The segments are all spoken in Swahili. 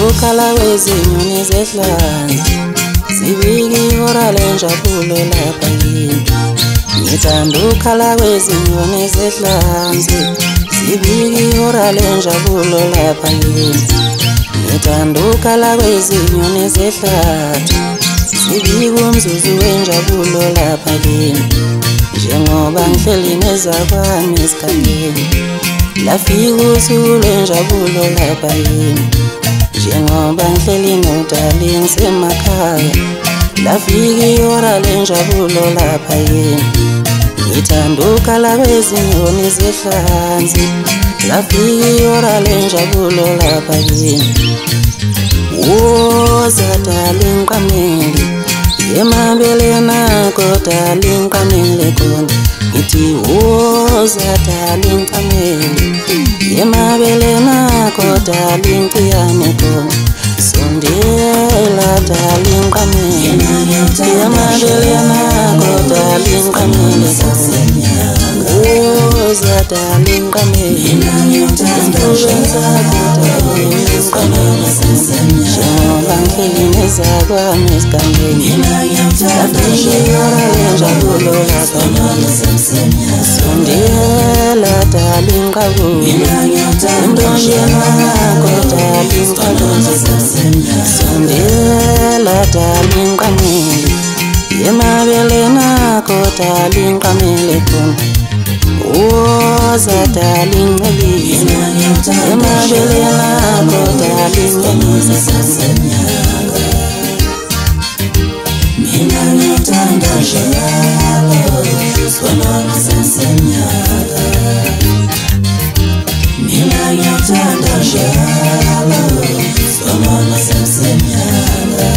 ukhala wezinyoni zehlanzi zibika ihora lenjabulo lapha kimi. Ngithanda ukhala wezinyoni zehlanzi zibika ihora lenjabulo lapha kimi. Ngithanda ukhala wezinyoni zehlathi zibika umzuzu wenjabulo lapha kimi. Njengoba ngihleli nezakwami esigangeni lafika usuku lwenjabulo lapha kimi. Njengoba ngihleli nodali ngisemakhaya lafika ihora lenjabulo lapha kimi. Ngithanda ukhala wezinyoni zehlanzi lafika ihora lenjabulo lapha kimi. Woza darling qamele emabeleni akho darling qamele khona. Ngithi woza darling qamele emabeleni akho darling qiyane khona. Sondela darling qamele emabeleni akho darling qamele khona. Woza darling qamele empuveni zakho darling qamele khona. Njengoba ngihleli nezakwami esigangeni lafika ihora lenjabulo lapha kimi. Sondela darling qamele emlonyeni wakho darling qamele. Sondela darling qamele emabeleni akho darling qamele khona. Woza darling qamele emabeleni akho darling qamele khona. Mina ngithanda njalo sonona sensenyaka. Mina ngithanda njalo sonona sensenyaka.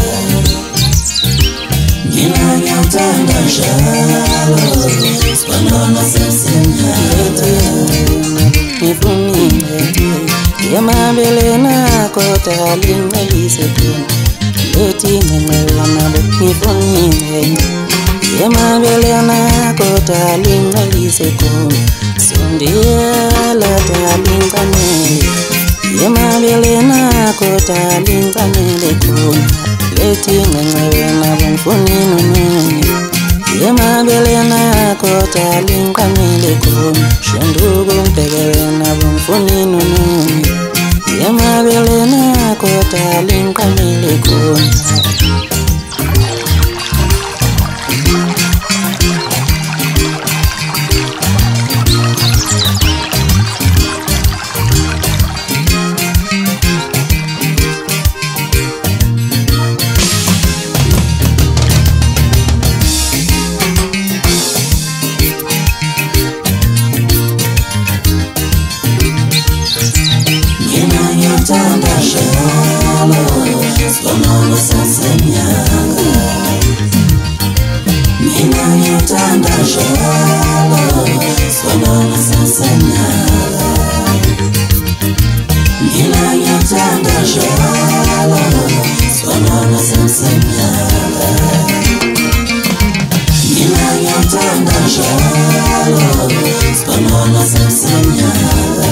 Mina ngithanda njalo sonona sensenyaka. Ngifunile emabeleni akho darling ngelise khona. Lethi ngencewa nabo ngifunile emabeleni akho darling ngelise khona. Sondela darling qamele emabeleni akho darling qamele khona. Lethi ngencewa nabo ngifunile nini emabeleni akho darling qamele khona. Shanduko ngibhekele nabo ngifunile nini emabeleni akho darling qamele khona. Ngithanda njalo sonona sensenyaka. Mina ngithanda njalo sonona sensenyaka. Mina ngithanda njalo sonona sensenyaka. Mina ngithanda njalo sonona sensenyaka.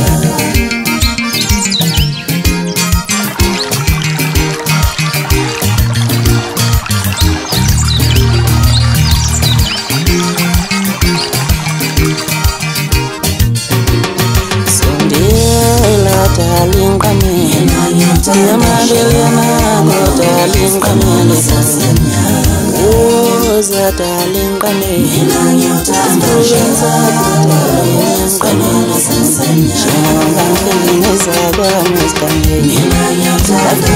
Darling qamele emabeleni akho darling qamele khona. Woza darling qamele empuveni zakho darling qamele khona. Njengoba ngihleli nezakwami esigangeni lafika